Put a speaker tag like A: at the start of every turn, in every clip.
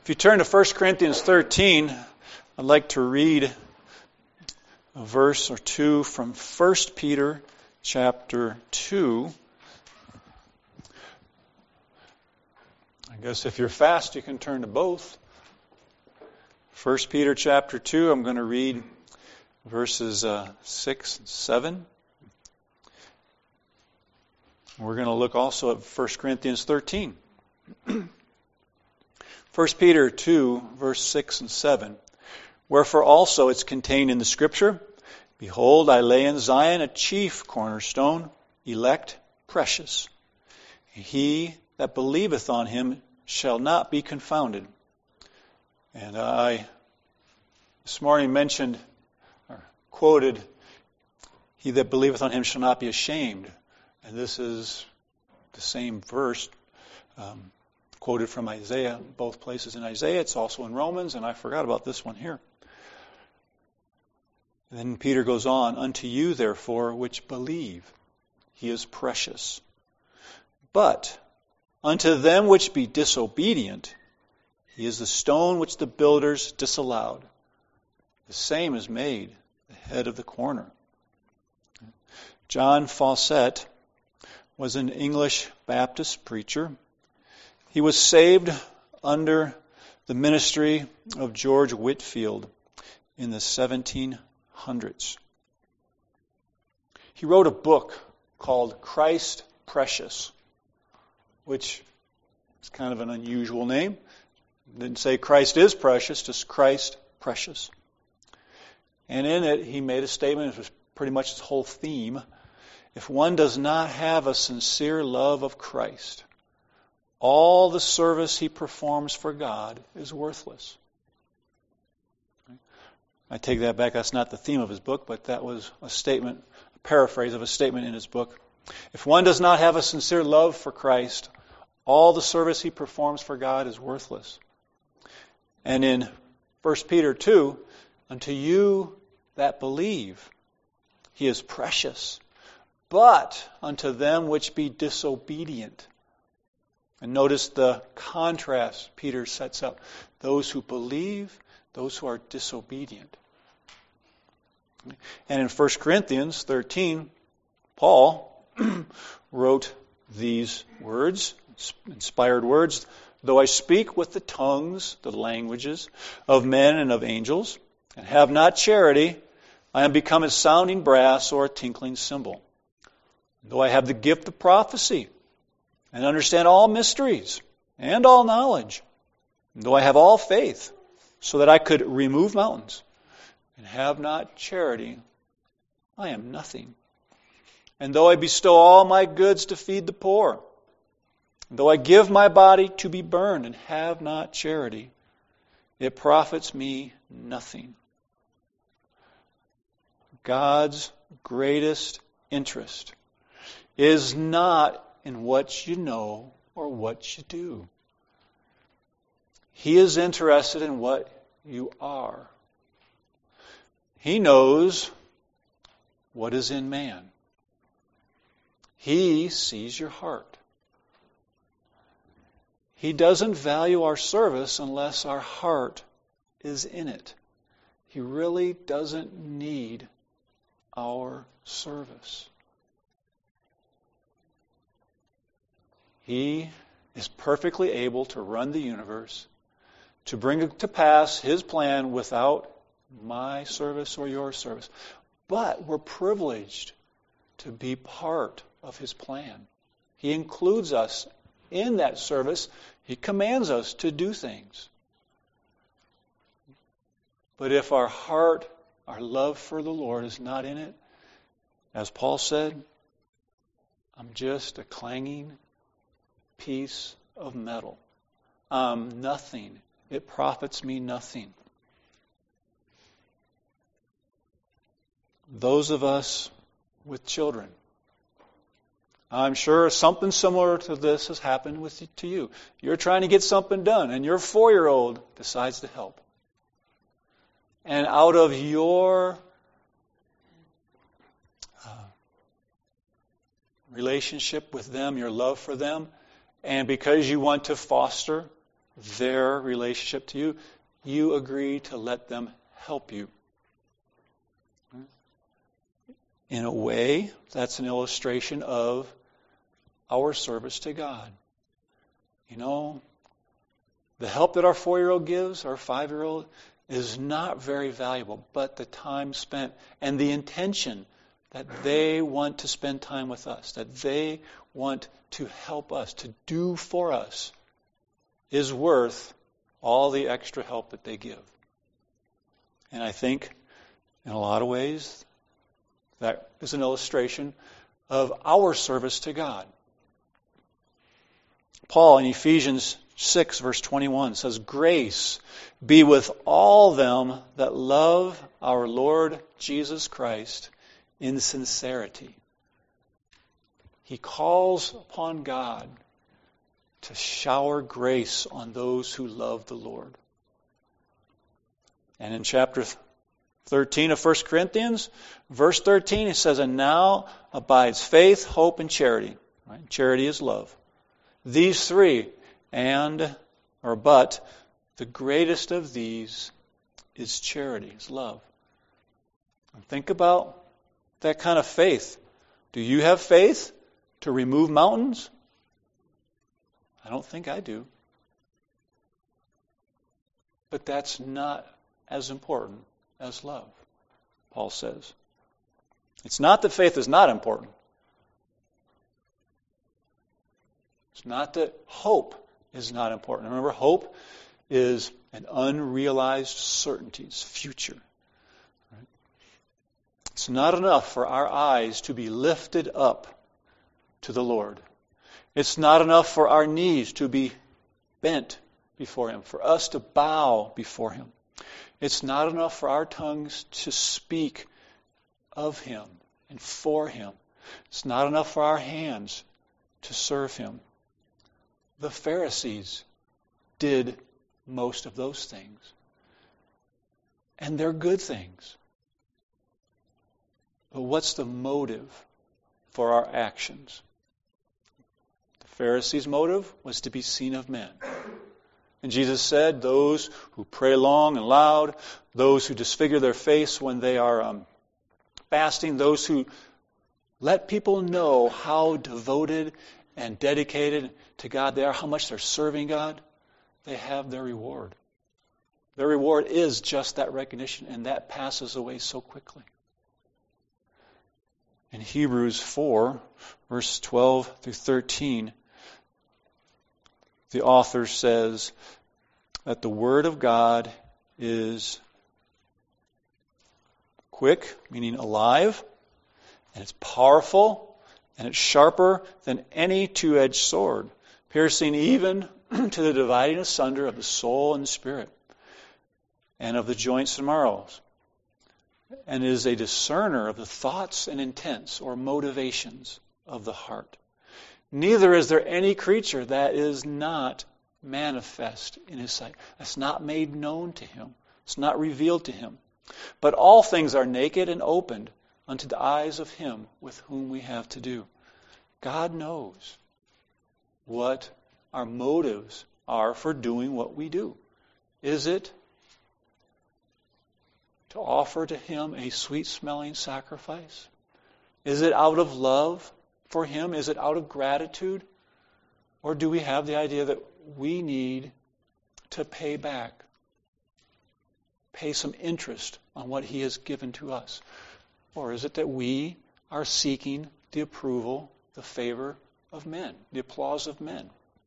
A: If you turn to 1 Corinthians 13, I'd like to read a verse or two from 1 Peter chapter 2. I guess if you're fast, you can turn to both. 1 Peter chapter 2, I'm going to read verses 6 and 7. We're going to look also at 1 Corinthians 13. 1 Peter 2, verse 6 and 7. Wherefore also it's contained in the Scripture, Behold, I lay in Zion a chief cornerstone, elect, precious. And he that believeth on him shall not be confounded. And I this morning mentioned, or quoted, He that believeth on him shall not be ashamed. And this is the same verse quoted from Isaiah, both places in Isaiah. It's also in Romans, and I forgot about this one here. And then Peter goes on, Unto you, therefore, which believe, he is precious. But unto them which be disobedient, he is the stone which the builders disallowed. The same is made the head of the corner. John Fawcett was an English Baptist preacher. He was saved under the ministry of George Whitefield in the 1700s. He wrote a book called Christ Precious, which is kind of an unusual name. It didn't say Christ is precious, just Christ Precious. And in it, he made a statement, it was pretty much his whole theme. If one does not have a sincere love of Christ, all the service he performs for God is worthless. I take that back. That's not the theme of his book, but that was a statement, a paraphrase of a statement in his book. If one does not have a sincere love for Christ, all the service he performs for God is worthless. And in 1 Peter 2, Unto you that believe, he is precious. But unto them which be disobedient. And notice the contrast Peter sets up. Those who believe, those who are disobedient. And in 1 Corinthians 13, Paul wrote these words, inspired words, Though I speak with the tongues, the languages of men and of angels, and have not charity, I am become as sounding brass or a tinkling cymbal. Though I have the gift of prophecy, and understand all mysteries, and all knowledge, though I have all faith, so that I could remove mountains, and have not charity, I am nothing. And though I bestow all my goods to feed the poor, though I give my body to be burned, and have not charity, it profits me nothing. God's greatest interest is not in what you know or what you do. He is interested in what you are. He knows what is in man. He sees your heart. He doesn't value our service unless our heart is in it. He really doesn't need our service. He is perfectly able to run the universe, to bring to pass His plan without my service or your service. But we're privileged to be part of His plan. He includes us in that service. He commands us to do things. But if our heart, our love for the Lord is not in it, as Paul said, I'm just a clanging piece of metal. Nothing. It profits me nothing. Those of us with children, I'm sure something similar to this has happened to you. You're trying to get something done, and your 4-year-old decides to help. And out of your relationship with them, your love for them, and because you want to foster their relationship to you, you agree to let them help you. In a way, that's an illustration of our service to God. You know, the help that our 4-year-old gives, our 5-year-old, is not very valuable, but the time spent and the intention that they want to spend time with us, that they want to help us, to do for us, is worth all the extra help that they give. And I think, in a lot of ways, that is an illustration of our service to God. Paul in Ephesians 6, verse 21 says, "Grace be with all them that love our Lord Jesus Christ in sincerity." He calls upon God to shower grace on those who love the Lord. And in chapter 13 of 1 Corinthians, verse 13, he says, "And now abides faith, hope, and charity." Right? Charity is love. These three, but the greatest of these is charity, is love. And think about that kind of faith. Do you have faith to remove mountains? I don't think I do. But that's not as important as love, Paul says. It's not that faith is not important. It's not that hope is not important. Remember, hope is an unrealized certainty. It's future. Right? It's not enough for our eyes to be lifted up to the Lord. It's not enough for our knees to be bent before Him, for us to bow before Him. It's not enough for our tongues to speak of Him and for Him. It's not enough for our hands to serve Him. The Pharisees did most of those things. And they're good things. But what's the motive for our actions? The Pharisees' motive was to be seen of men. And Jesus said, those who pray long and loud, those who disfigure their face when they are fasting, those who let people know how devoted and dedicated to God they are, how much they're serving God, they have their reward. Their reward is just that recognition, and that passes away so quickly. In Hebrews 4, verse 12 through 13, the author says that the Word of God is quick, meaning alive, and it's powerful, and it's sharper than any two-edged sword, piercing even to the dividing asunder of the soul and spirit, and of the joints and marrows, and is a discerner of the thoughts and intents or motivations of the heart. Neither is there any creature that is not manifest in His sight. That's not made known to Him. It's not revealed to Him. But all things are naked and opened unto the eyes of Him with whom we have to do. God knows what our motives are for doing what we do. Is it to offer to Him a sweet-smelling sacrifice? Is it out of love for Him? Is it out of gratitude? Or do we have the idea that we need to pay back, pay some interest on what He has given to us? Or is it that we are seeking the approval, the favor of men, the applause of men?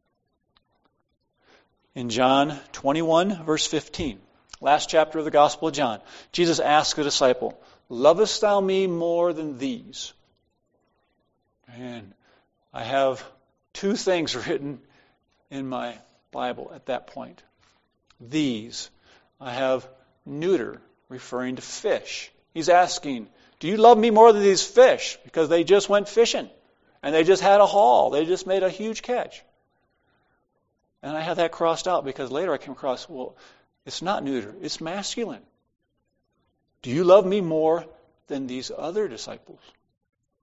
A: In John 21, verse 15, last chapter of the Gospel of John, Jesus asked a disciple, "Lovest thou me more than these?" And I have two things written in my Bible at that point. These. I have neuter, referring to fish. He's asking, do you love me more than these fish? Because they just went fishing. And they just had a haul. They just made a huge catch. And I had that crossed out because later I came across, well, it's not neuter. It's masculine. Do you love me more than these other disciples?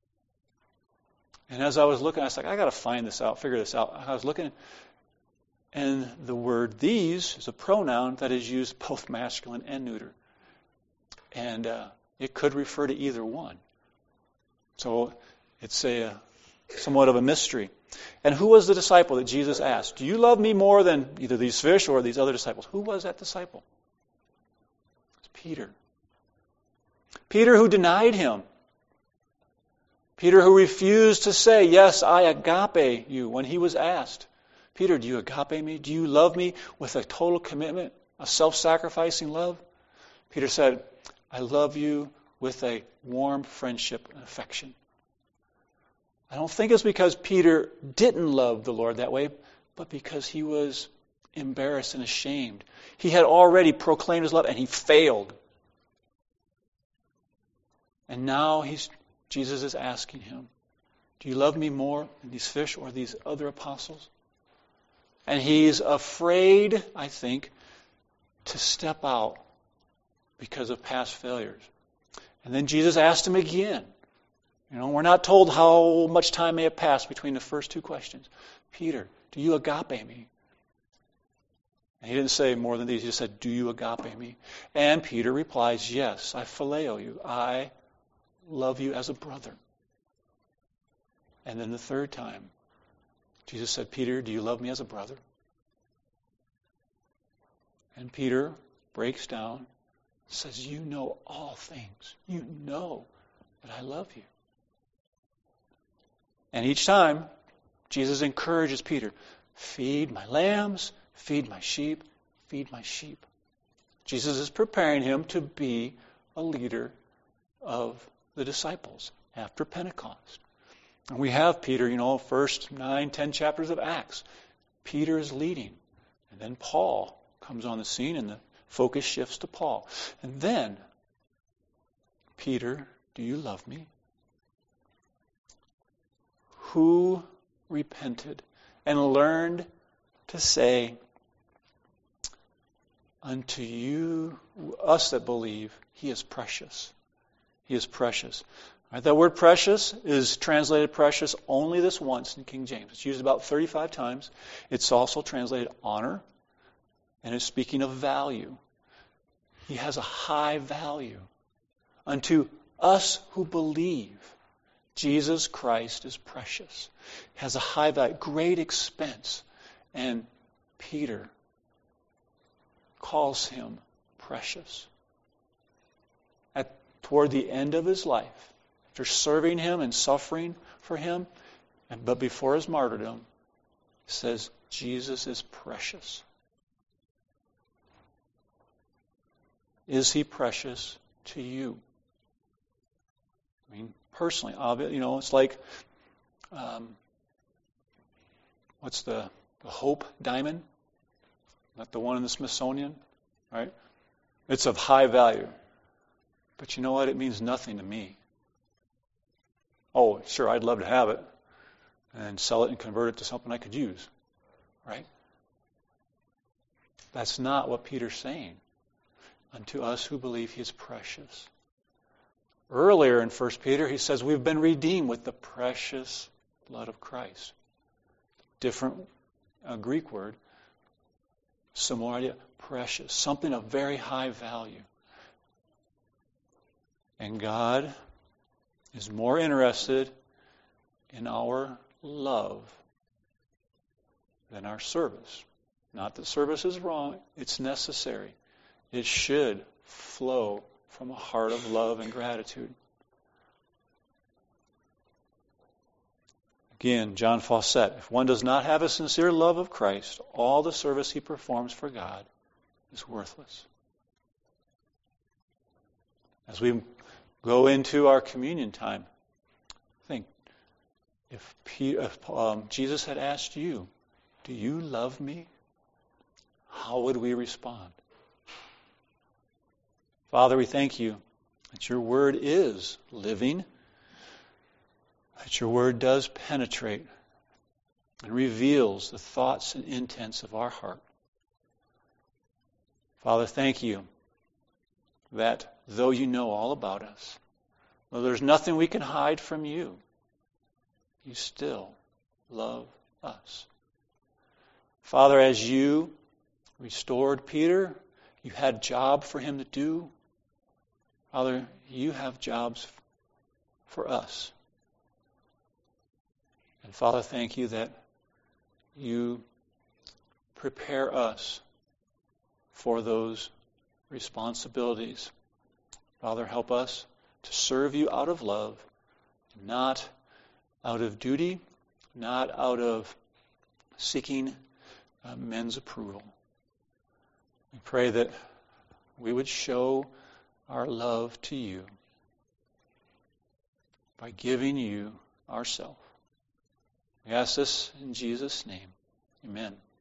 A: And as I was looking, I was like, I got to find this out, figure this out. I was looking, And the word these is a pronoun that is used both masculine and neuter. And it could refer to either one. So it's somewhat of a mystery. And who was the disciple that Jesus asked? Do you love me more than either these fish or these other disciples? Who was that disciple? It's Peter. Peter who denied him. Peter who refused to say, yes, I agape you when he was asked. Peter, do you agape me? Do you love me with a total commitment, a self-sacrificing love? Peter said, I love you with a warm friendship and affection. I don't think it's because Peter didn't love the Lord that way, but because he was embarrassed and ashamed. He had already proclaimed his love and he failed. And now Jesus is asking him, do you love me more than these fish or these other apostles? And he's afraid, I think, to step out because of past failures. And then Jesus asked him again. We're not told how much time may have passed between the first two questions. Peter, do you agape me? And he didn't say more than these. He just said, do you agape me? And Peter replies, yes, I phileo you. I love you as a brother. And then the third time, Jesus said, Peter, do you love me as a brother? And Peter breaks down, says, you know all things. You know that I love you. And each time, Jesus encourages Peter, feed my lambs, feed my sheep, feed my sheep. Jesus is preparing him to be a leader of the disciples after Pentecost. And we have Peter, first 9, 10 chapters of Acts. Peter is leading. And then Paul comes on the scene and the focus shifts to Paul. And then, Peter, do you love me? Who repented and learned to say, unto you, us that believe, he is precious. He is precious. Right, that word precious is translated precious only this once in King James. It's used about 35 times. It's also translated honor, and it's speaking of value. He has a high value. Unto us who believe, Jesus Christ is precious. Has a high value, great expense. And Peter calls him precious. Toward the end of his life, after serving him and suffering for him, but before his martyrdom, he says, Jesus is precious. Is he precious to you? Personally, it's like, what's the Hope diamond? Not the one in the Smithsonian, right? It's of high value. But you know what? It means nothing to me. Oh, sure, I'd love to have it and sell it and convert it to something I could use, right? That's not what Peter's saying. Unto us who believe he is precious. Earlier in 1 Peter, he says we've been redeemed with the precious blood of Christ. Different Greek word, similar idea, precious, something of very high value. And God is more interested in our love than our service. Not that service is wrong, it's necessary. It should flow from a heart of love and gratitude. Again, John Fawcett, if one does not have a sincere love of Christ, all the service he performs for God is worthless. As we go into our communion time, think, if Jesus had asked you, do you love me? How would we respond? Father, we thank you that your word is living, that your word does penetrate and reveals the thoughts and intents of our heart. Father, thank you that though you know all about us, though there's nothing we can hide from you, you still love us. Father, as you restored Peter, you had a job for him to do. Father, you have jobs for us. And Father, thank you that you prepare us for those responsibilities. Father, help us to serve you out of love, not out of duty, not out of seeking men's approval. We pray that we would show our love to you by giving you ourselves. We ask this in Jesus' name. Amen.